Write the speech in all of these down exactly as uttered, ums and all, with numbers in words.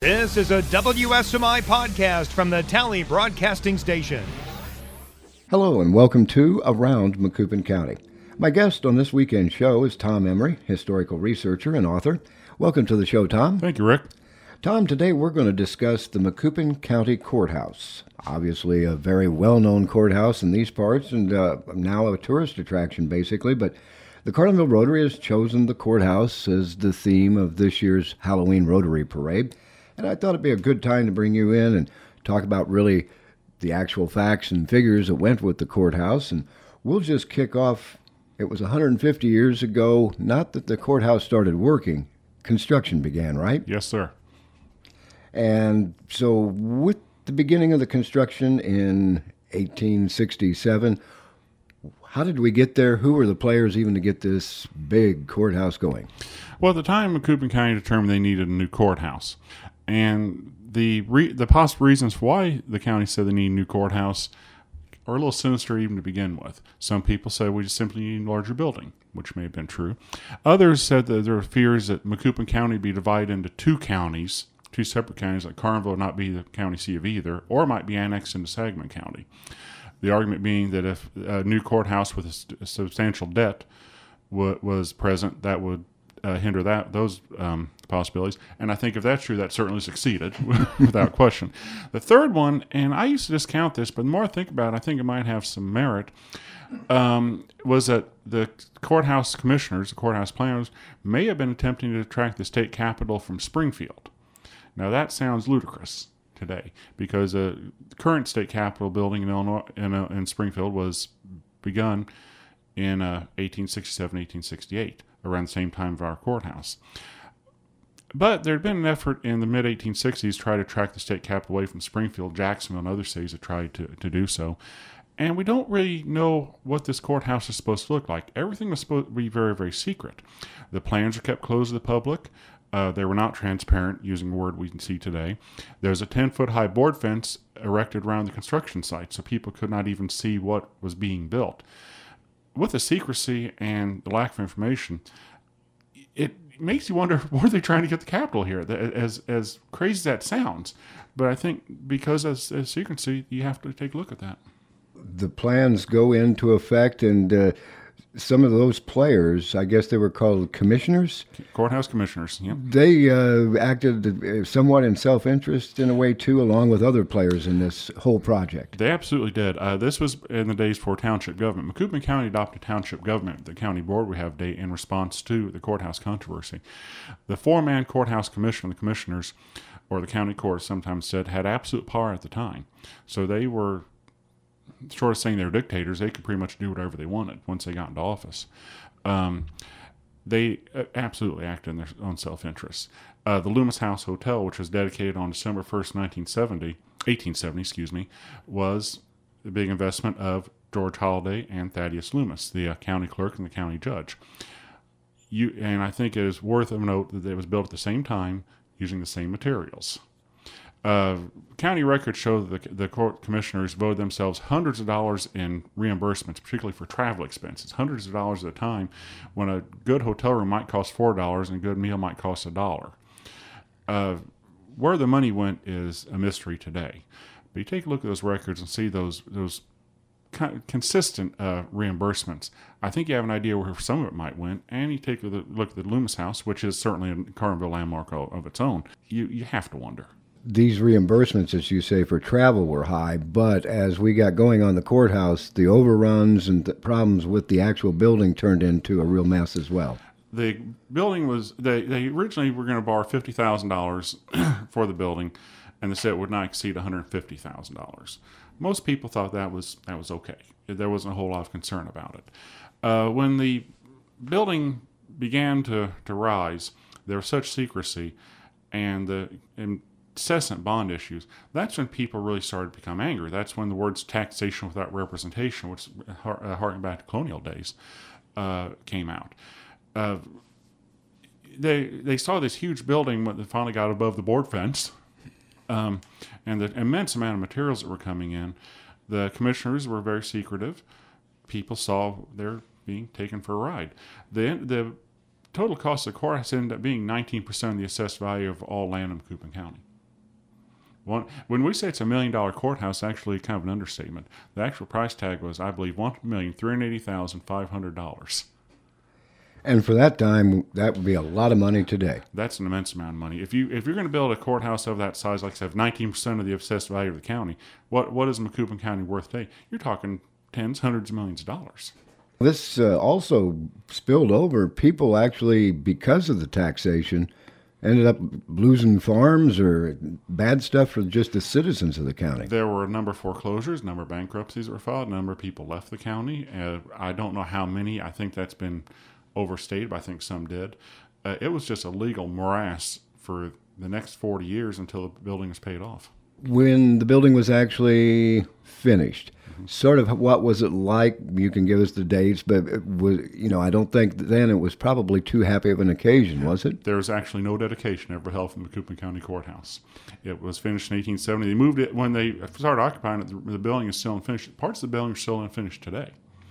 This is a W S M I podcast from the Tally Broadcasting Station. Hello and welcome to Around Macoupin County. My guest on this weekend show is Tom Emery, historical researcher and author. Welcome to the show, Tom. Thank you, Rick. Tom, today we're going to discuss the Macoupin County Courthouse. Obviously a very well-known courthouse in these parts and uh, now a tourist attraction, basically, but the Carlinville Rotary has chosen the courthouse as the theme of this year's Halloween Rotary Parade. And I thought it'd be a good time to bring you in and talk about really the actual facts and figures that went with the courthouse. And we'll just kick off. It was one hundred fifty years ago, not that the courthouse started working. Construction began, right? Yes, sir. And so with the beginning of the construction in eighteen sixty-seven, how did we get there? Who were the players even to get this big courthouse going? Well, at the time, Macoupin County determined they needed a new courthouse. And the re- the possible reasons why the county said they need a new courthouse are a little sinister even to begin with. Some people said we just simply need a larger building, which may have been true. Others said that there were fears that Macoupin County be divided into two counties, two separate counties, that Carlinville would not be the county seat of either, or might be annexed into Sangamon County. The argument being that if a new courthouse with a, st- a substantial debt w- was present, that would uh, hinder that those um, possibilities. And I think if that's true, that certainly succeeded without question. The third one, and I used to discount this, but the more I think about it, I think it might have some merit, um, was that the courthouse commissioners, the courthouse planners, may have been attempting to attract the state capital from Springfield. Now that sounds ludicrous today, because the uh, current state capitol building in Illinois in, uh, in Springfield was begun in uh, eighteen sixty-seven, eighteen sixty-eight, around the same time of our courthouse. But there had been an effort in the mid eighteen sixties to try to track the state capital away from Springfield. Jacksonville and other cities have tried to, to do so. And we don't really know what this courthouse is supposed to look like. Everything was supposed to be very, very secret. The plans are kept closed to the public. Uh, they were not transparent, using a word we can see today. There's a ten-foot high board fence erected around the construction site, so people could not even see what was being built. With the secrecy and the lack of information, it makes you wonder, were they trying to get the capital here? As as crazy as that sounds, but I think because of, of secrecy, you have to take a look at that. The plans go into effect, and uh, some of those players, I guess they were called commissioners? Courthouse commissioners, yep. They uh, acted somewhat in self-interest in a way, too, along with other players in this whole project. They absolutely did. Uh, this was in the days for township government. Macoupin County adopted township government, the county board we have today, in response to the courthouse controversy. The four-man courthouse commission, the commissioners, or the county court sometimes said, had absolute power at the time. So they were, short of saying they were dictators, they could pretty much do whatever they wanted once they got into office. Um, they absolutely acted in their own self-interest. Uh, the Loomis House Hotel, which was dedicated on December first, nineteen seventy, eighteen seventy, excuse me, was the big investment of George Holliday and Thaddeus Loomis, the uh, county clerk and the county judge. You, and I think it is worth of note that it was built at the same time using the same materials. Uh, county records show that the, the court commissioners voted themselves hundreds of dollars in reimbursements, particularly for travel expenses, hundreds of dollars at a time, when a good hotel room might cost four dollars and a good meal might cost a dollar. Uh, where the money went is a mystery today. But you take a look at those records and see those those consistent uh, reimbursements. I think you have an idea where some of it might went, and you take a look at the Loomis House, which is certainly a Carlinville landmark of its own. You, you have to wonder. These reimbursements, as you say, for travel were high, but as we got going on the courthouse, the overruns and the problems with the actual building turned into a real mess as well. The building was, they, they originally were going to borrow fifty thousand dollars for the building, and they said it would not exceed one hundred fifty thousand dollars. Most people thought that was that was okay. There wasn't a whole lot of concern about it. Uh, when the building began to, to rise, there was such secrecy and the and incessant bond issues, that's when people really started to become angry. That's when the words taxation without representation, which uh, harken back to colonial days, uh, came out. Uh, they they saw this huge building when they finally got above the board fence, um, and the immense amount of materials that were coming in. The commissioners were very secretive. People saw they're being taken for a ride. The the total cost of the courthouse ended up being nineteen percent of the assessed value of all land in Macoupin County. One, when we say it's a million dollar courthouse, actually kind of an understatement. The actual price tag was, I believe, one million three hundred eighty thousand five hundred dollars. And for that time, that would be a lot of money today. That's an immense amount of money. If you if you're going to build a courthouse of that size, like I said, nineteen percent of the assessed value of the county, what what is Macoupin County worth today? You're talking tens, hundreds of millions of dollars. This uh, also spilled over. People actually, because of the taxation, ended up losing farms or bad stuff for just the citizens of the county. There were a number of foreclosures, a number of bankruptcies that were filed, a number of people left the county. Uh, I don't know how many. I think that's been overstated, but I think some did. Uh, it was just a legal morass for the next forty years until the building was paid off. When the building was actually finished, mm-hmm. sort of what was it like? You can give us the dates, but it was, you know, I don't think then it was probably too happy of an occasion, was it? There was actually no dedication ever held from the Macoupin County Courthouse. It was finished in eighteen seventy. They moved it when they started occupying it. The, the building is still unfinished. Parts of the building are still unfinished today.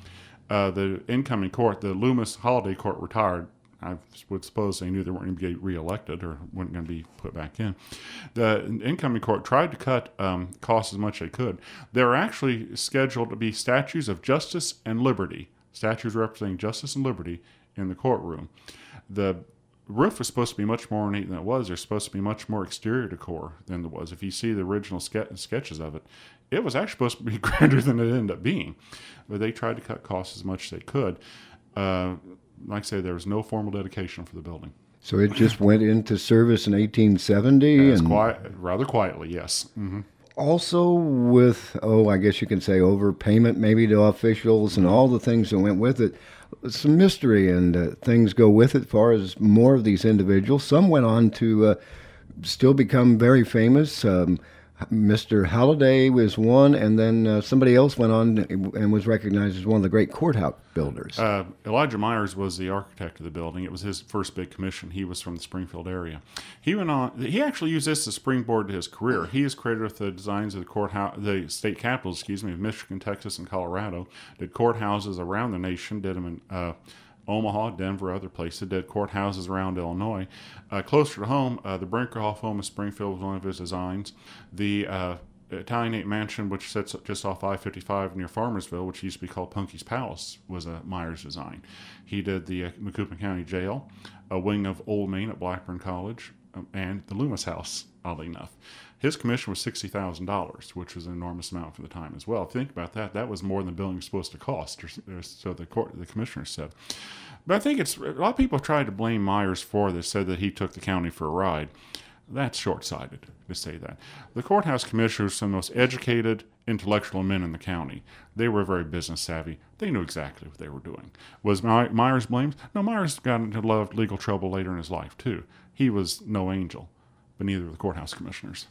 Uh, the incoming court, the Loomis Holiday Court, retired. I would suppose they knew they weren't going to get reelected or weren't going to be put back in. The incoming court tried to cut um, costs as much as they could. There are actually scheduled to be statues of justice and liberty, statues representing justice and liberty in the courtroom. The roof was supposed to be much more ornate than it was. There's supposed to be much more exterior decor than there was. If you see the original ske- sketches of it, it was actually supposed to be grander than it ended up being. But they tried to cut costs as much as they could. Uh, like I say, there was no formal dedication for the building. So it just went into service in eighteen seventy? As and quiet, rather quietly, yes. Mm-hmm. Also with, oh, I guess you can say overpayment maybe to officials and all the things that went with it. Some mystery and uh, things go with it as far as more of these individuals. Some went on to uh, still become very famous. Um, Mister Halliday was one, and then uh, somebody else went on and was recognized as one of the great courthouse builders. Uh, Elijah Myers was the architect of the building. It was his first big commission. He was from the Springfield area. He went on. He actually used this as a springboard to his career. He is credited with the designs of the courthouse, the state capitals, excuse me, of Michigan, Texas, and Colorado. Did courthouses around the nation. Did them in uh, Omaha, Denver, other places. Did courthouses around Illinois. Uh, closer to home, uh, the Brinkerhoff home in Springfield was one of his designs. The uh, Italianate Mansion, which sits just off I fifty-five near Farmersville, which used to be called Punky's Palace, was a Myers design. He did the uh, Macoupin County Jail, a wing of Old Main at Blackburn College, um, and the Loomis House, oddly enough. His commission was sixty thousand dollars, which was an enormous amount for the time as well. Think about that. That was more than the building was supposed to cost, or, or so the court, the commissioner said. But I think it's, a lot of people tried to blame Myers for this, said that he took the county for a ride. That's short-sighted to say that. The courthouse commissioners were some of the most educated, intellectual men in the county. They were very business savvy. They knew exactly what they were doing. Was My- Myers blamed? No, Myers got into a lot of legal trouble later in his life, too. He was no angel, but neither were the courthouse commissioners.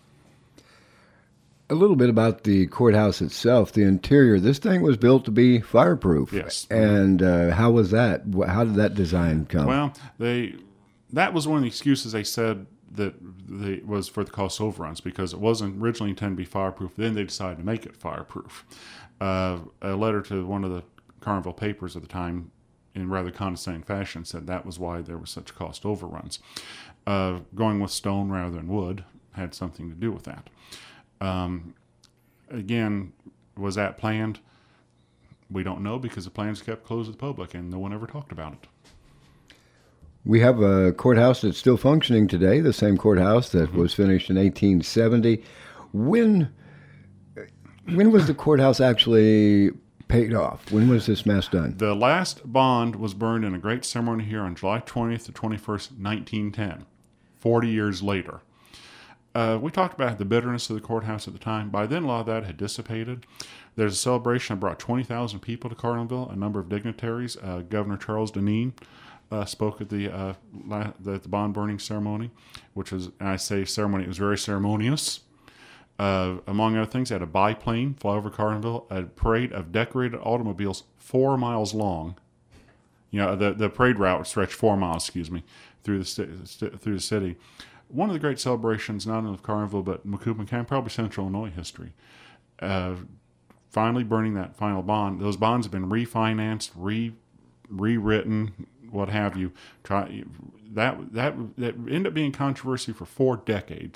A little bit about the courthouse itself, the interior. This thing was built to be fireproof. Yes. And uh, how was that? How did that design come? Well, they that was one of the excuses they said that they, was for the cost overruns, because it wasn't originally intended to be fireproof. Then they decided to make it fireproof. Uh, a letter to one of the Carnival papers at the time, in rather condescending fashion, said that was why there were such cost overruns. Uh, going with stone rather than wood had something to do with that. Um, again, was that planned? We don't know, because the plans kept closed to the public and no one ever talked about it. We have a courthouse that's still functioning today, the same courthouse that mm-hmm. was finished in eighteen seventy. When when was the courthouse actually paid off? When was this mess done? The last bond was burned in a great ceremony here on July twentieth to twenty-first, nineteen ten, forty years later. Uh, we talked about the bitterness of the courthouse at the time. By then, a lot of that had dissipated. There's a celebration that brought twenty thousand people to Carlinville, a number of dignitaries. Uh, Governor Charles Deneen uh, spoke at the, uh, la- the the bond burning ceremony, which was, and I say ceremony, it was very ceremonious. Uh, among other things, they had a biplane fly over Carlinville, a parade of decorated automobiles four miles long. You know, the, the parade route stretched four miles, excuse me, through the st- st- through the city. One of the great celebrations, not only of Carnival, but Macoupin County, probably Central Illinois history. Uh, finally burning that final bond. Those bonds have been refinanced, re rewritten, what have you. Try that that that ended up being controversy for four decades.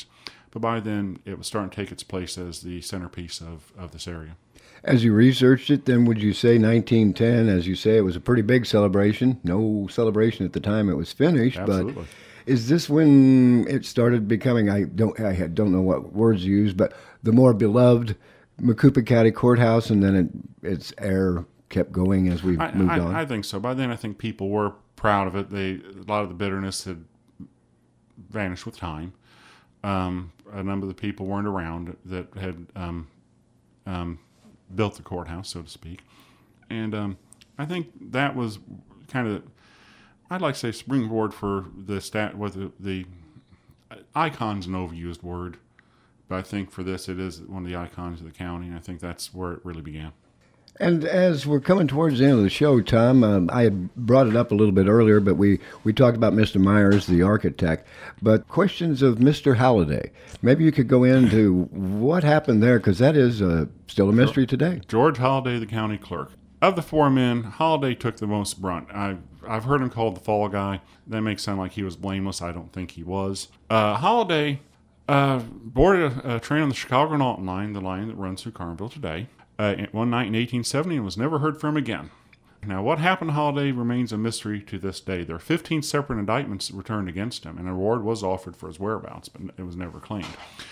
But by then, it was starting to take its place as the centerpiece of, of this area. As you researched it, then would you say nineteen ten, as you say, it was a pretty big celebration? No celebration at the time it was finished, Absolutely. but is this when it started becoming, I don't I don't know what words you use, but the more beloved Macoupin County Courthouse, and then it, its air kept going as we I, moved I, on? I think so. By then, I think people were proud of it. They A lot of the bitterness had vanished with time. Um, a number of the people weren't around that had um, um, built the courthouse, so to speak. And um, I think that was kind of, I'd like to say, springboard for the stat. What the, the icon's an overused word, but I think for this, it is one of the icons of the county, and I think that's where it really began. And as we're coming towards the end of the show, Tom, um, I had brought it up a little bit earlier, but we, we talked about Mister Myers, the architect. But questions of Mister Halliday. Maybe you could go into what happened there, because that is uh, still a mystery today. George Halliday, the county clerk. Of the four men, Halliday took the most brunt. I've, I've heard him called the fall guy. That makes it sound like he was blameless. I don't think he was. Uh, Halliday uh, boarded a, a train on the Chicago Naughton line, the line that runs through Carlinville today. Uh, one night in eighteen seventy and was never heard from again. Now, what happened to Halliday remains a mystery to this day. There are fifteen separate indictments returned against him, and an award was offered for his whereabouts, but it was never claimed.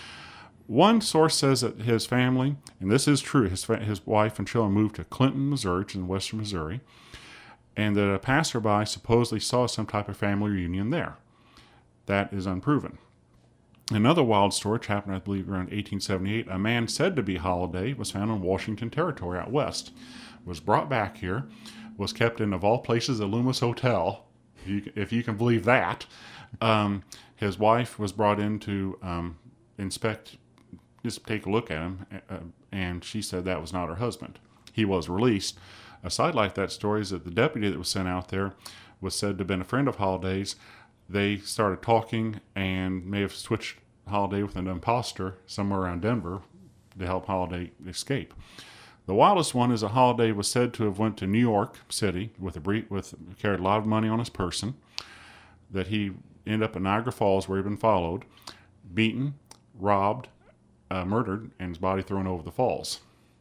One source says that his family, and this is true, his, his wife and children moved to Clinton, Missouri, which is in western Missouri, and that a passerby supposedly saw some type of family reunion there. That is unproven. Another wild story, which happened, I believe, around eighteen seventy-eight. A man said to be Halliday was found in Washington Territory out west, was brought back here, was kept in, of all places, a Loomis Hotel, if you, if you can believe that. Um, his wife was brought in to um, inspect, just take a look at him, uh, and she said that was not her husband. He was released. A sidelight to that story is that the deputy that was sent out there was said to have been a friend of Halliday's. They started talking and may have switched Halliday with an imposter somewhere around Denver to help Halliday escape. The wildest one is that Halliday was said to have went to New York City with a brief, with carried a lot of money on his person, that he ended up at Niagara Falls where he'd been followed, beaten, robbed, uh, murdered, and his body thrown over the falls.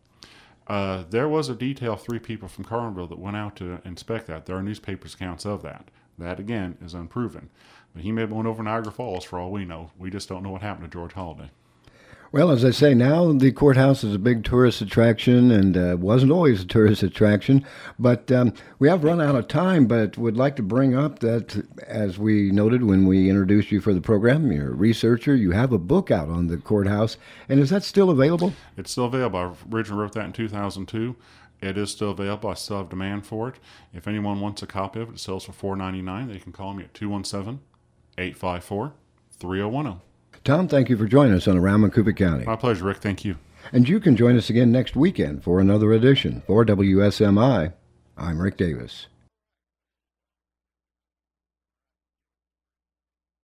Uh, there was a detail of three people from Carlinville that went out to inspect that. There are newspapers accounts of that. That, again, is unproven. But he may have went over Niagara Falls for all we know. We just don't know what happened to George Halliday. Well, as I say, now the courthouse is a big tourist attraction, and uh, wasn't always a tourist attraction. But um, we have run out of time, but would like to bring up that, as we noted when we introduced you for the program, you're a researcher, you have a book out on the courthouse. And is that still available? It's still available. I originally wrote that in two thousand two. It is still available. I still have demand for it. If anyone wants a copy of it, it sells for four ninety-nine. They can call me at two one seven, eight five four, three oh one oh. Tom, thank you for joining us on Around Macoupin County. My pleasure, Rick. Thank you. And you can join us again next weekend for another edition. For W S M I, I'm Rick Davis.